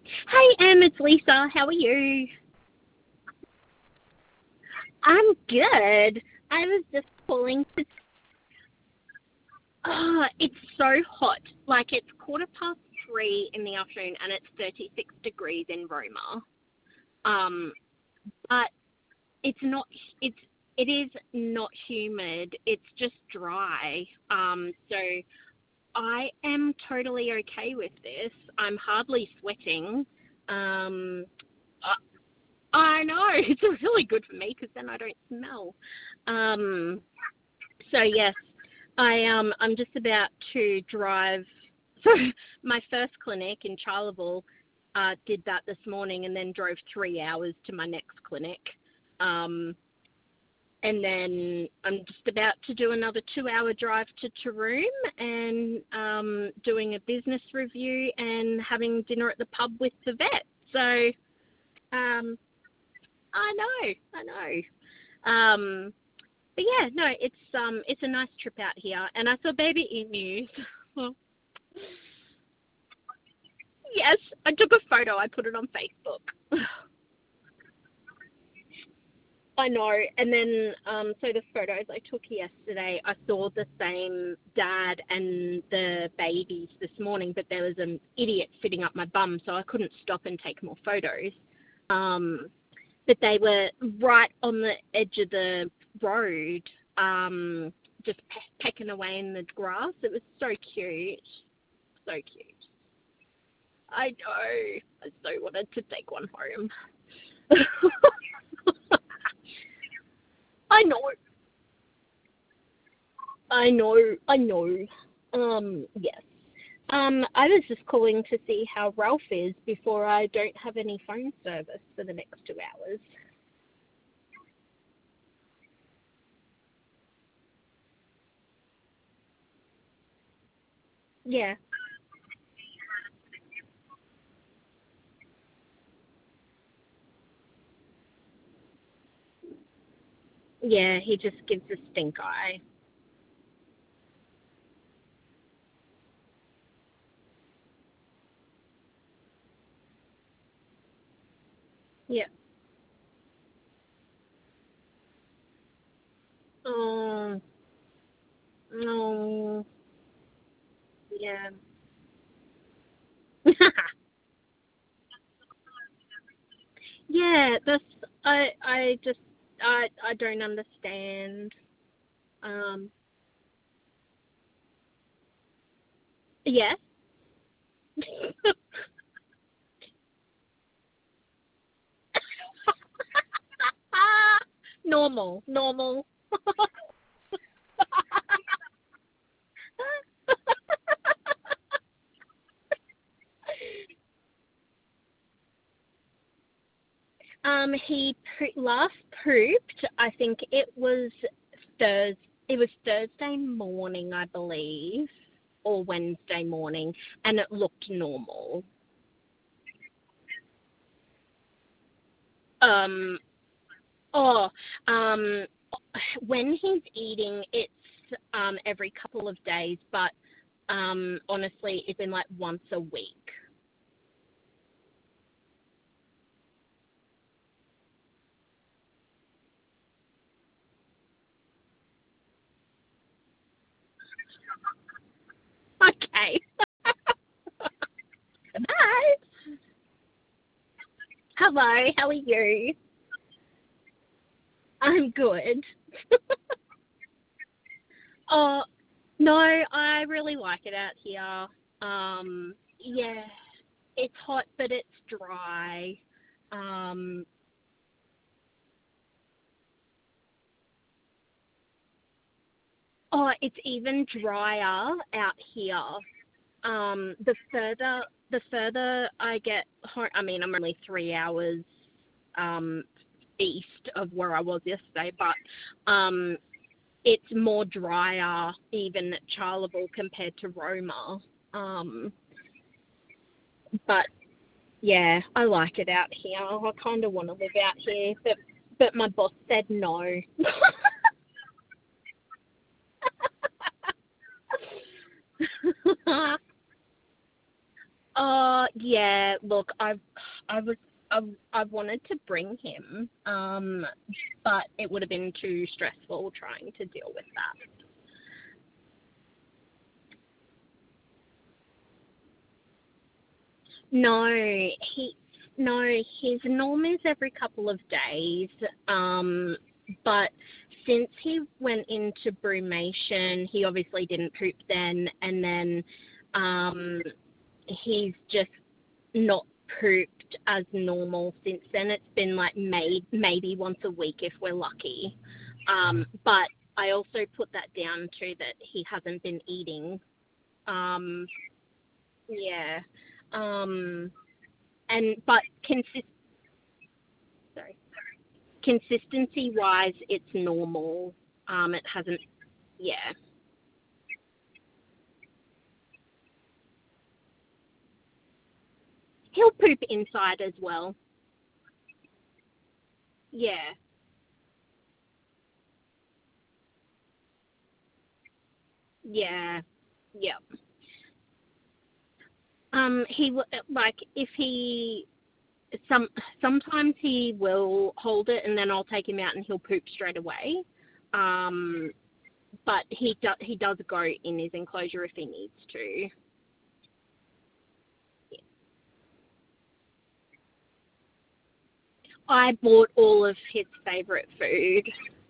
Hey, it's Lisa. How are you? I'm good. I was just calling to. Oh, it's so hot. Like it's 3:15 in the afternoon, and it's 36 degrees in Roma. Um, but it's not. It's it is not humid. It's just dry. So I am totally okay with this. I'm hardly sweating. Um, I know it's really good for me because then I don't smell. Um, so yes, I'm just about to drive. So my first clinic in Charleville did that this morning, and then drove 3 hours to my next clinic. Um, and then I'm just about to do another 2 hour drive to Taroom and doing a business review and having dinner at the pub with the vet. So um, I know. But yeah, no, it's a nice trip out here, and I saw baby emus. Well, yes, I took a photo. I put it on Facebook. I know, and then so the photos I took yesterday, I saw the same dad and the babies this morning, but there was an idiot sitting up my bum, so I couldn't stop and take more photos. Um, but they were right on the edge of the road, just pecking away in the grass. It was so cute, so cute. I know. I so wanted to take one home. I know. I know. Yes. I was just calling to see how Ralph is before I don't have any phone service for the next 2 hours. Yeah. Yeah, he just gives a stink eye. Yeah. Oh, no. Yeah. Yeah, that's I just I don't understand. Um yes. Normal, normal. He last pooped. I think it was Thursday. It was Thursday morning, I believe, or Wednesday morning, and it looked normal. Um, oh, um, when he's eating, it's every couple of days, but honestly, it's been like once a week. Okay. Bye. Hello. How are you? I'm good. Oh, no, I really like it out here. Yeah, it's hot, but it's dry. Um, oh, it's even drier out here. The further I get home, I mean, I'm only 3 hours um east of where I was yesterday, but it's more drier even at Charleville compared to Roma. Um, but yeah, I like it out here. I kind of want to live out here, but my boss said no. Yeah. Look, I was, I wanted to bring him, but it would have been too stressful trying to deal with that. No, he, no, his norm is every couple of days. But since he went into brumation, he obviously didn't poop then, and then, um, he's just not pooped as normal since then. It's been like maybe once a week if we're lucky. But I also put that down to that he hasn't been eating. Um, yeah. Um, and but sorry, consistency wise, it's normal. It hasn't. Yeah. He'll poop inside as well. Yeah. Yeah. Yeah. Like if he sometimes he will hold it and then I'll take him out and he'll poop straight away. Um, but he does go in his enclosure if he needs to. I bought all of his favorite food.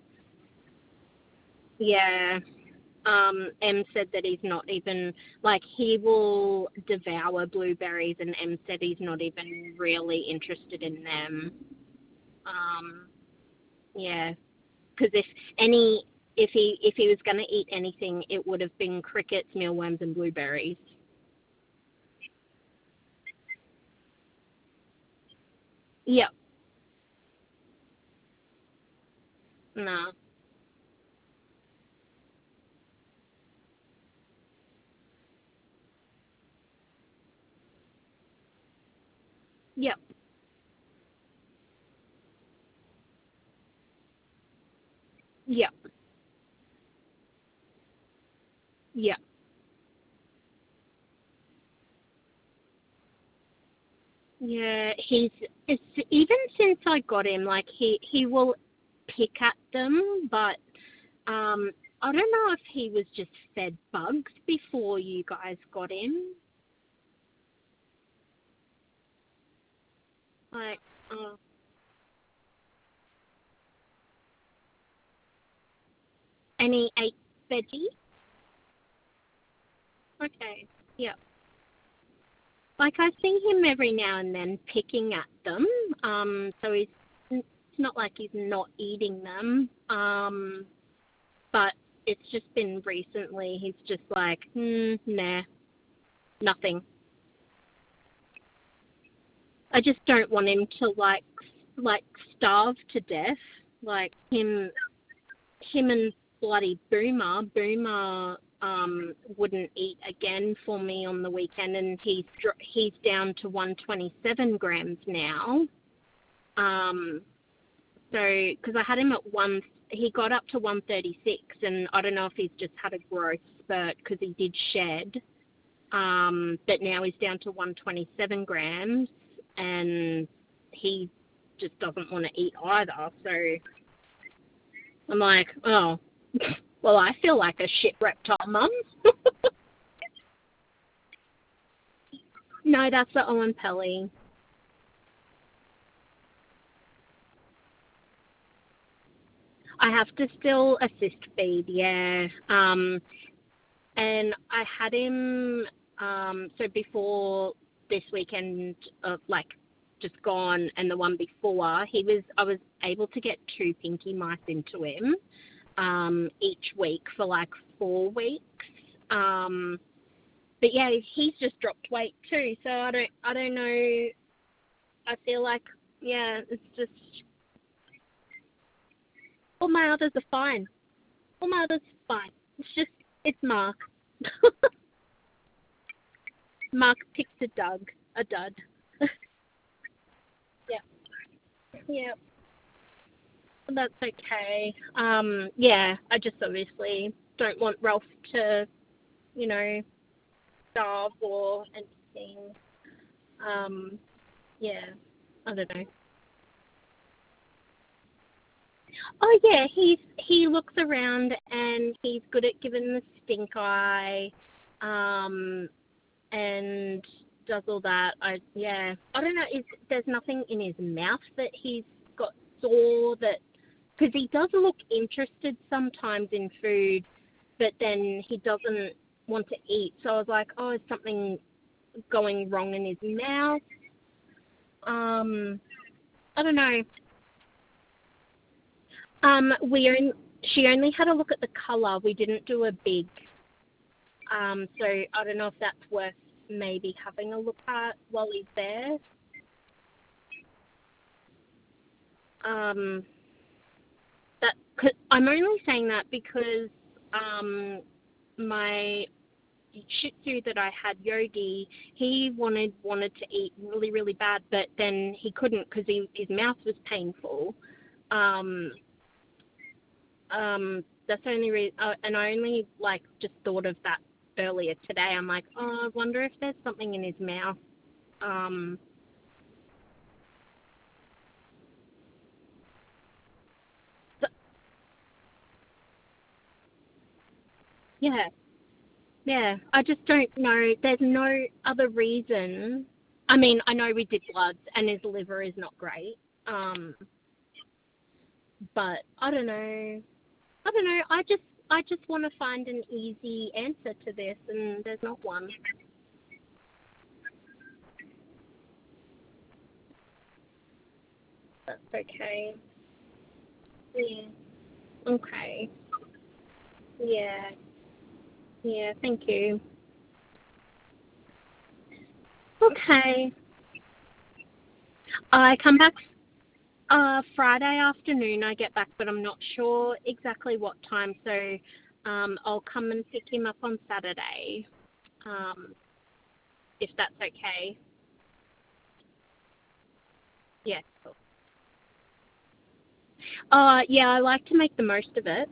Yeah. M said that he's not even like he will devour blueberries, and M said he's not even really interested in them. Um, yeah, because if he was going to eat anything, it would have been crickets, mealworms, and blueberries. Yep. No. Yep. Yep. Yep. Yeah, it's even since I got him, like he will pick at them, but I don't know if he was just fed bugs before you guys got him. Like, uh, and he ate veggies. Okay, yeah. Like I see him every now and then picking at them. So it's not like he's not eating them. But it's just been recently. He's just like, nah, nothing. I just don't want him to like starve to death. Like him and bloody Boomer wouldn't eat again for me on the weekend, and he's down to 127 grams now. Um, so because I had him at he got up to 136, and I don't know if he's just had a growth spurt because he did shed. But now he's down to 127 grams, and he just doesn't want to eat either. So I'm like, oh, well, I feel like a shit reptile mum. No, that's the Owen Pelly. I have to still assist feed, yeah. And I had him, so before this weekend, like just gone, and the one before, I was able to get two pinky mice into him, each week for like 4 weeks. Um, but yeah, he's just dropped weight too, so I don't know. I feel like, yeah, it's just all my others are fine. All my others are fine. It's just it's Mark. Mark picked a dud. Yeah, yeah, that's okay. Yeah, I just obviously don't want Ralph to, you know, starve or anything. Yeah, I don't know. Oh yeah, he looks around and he's good at giving the stink eye, and does all that. I don't know. There's nothing in his mouth that he's got sore that because he does look interested sometimes in food, but then he doesn't want to eat. So I was like, oh, is something going wrong in his mouth? I don't know. We she only had a look at the colour. We didn't do a big. So I don't know if that's worth maybe having a look at while he's there. That I'm only saying that because my Shih Tzu that I had, Yogi, he wanted to eat really really bad, but then he couldn't because his mouth was painful. Um, that's the only reason, and I only like just thought of that earlier today. I'm like, oh, I wonder if there's something in his mouth. Um, so, yeah, yeah. I just don't know. There's no other reason. I mean, I know we did bloods, and his liver is not great. Um, but I don't know. I don't know. I just want to find an easy answer to this, and there's not one. That's okay. Yeah. Okay. Yeah. Yeah. Thank you. Okay. I come back Friday afternoon. I get back, but I'm not sure exactly what time. So I'll come and pick him up on Saturday, um, if that's okay. Yeah. Cool. Yeah. I like to make the most of it.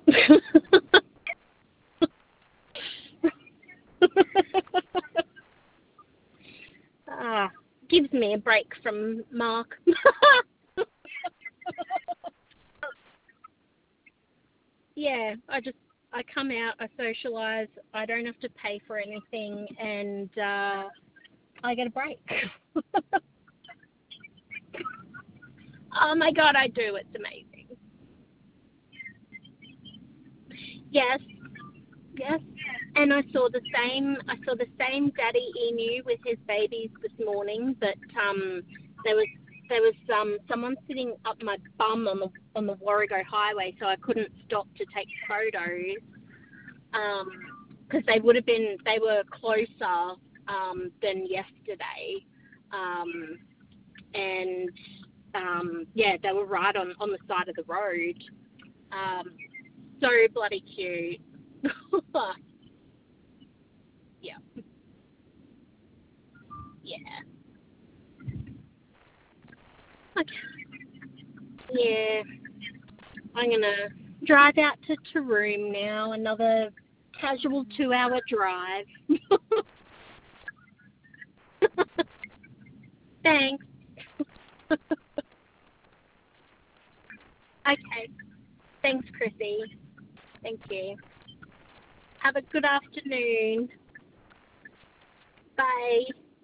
Ah, gives me a break from Mark. Yeah, I come out, I socialise, I don't have to pay for anything, and I get a break. Oh my god, I do. It's amazing. Yes, yes. And I saw the same daddy emu with his babies this morning, but there was someone sitting up my bum on the Warrego Highway, so I couldn't stop to take photos. Because they were closer than yesterday, um, and yeah, they were right on the side of the road. Um, so bloody cute. Yeah, yeah. Okay. Yeah, I'm gonna drive out to Taroom now. Another casual 2 hour drive. Thanks. Okay. Thanks, Chrissy. Thank you. Have a good afternoon. Bye.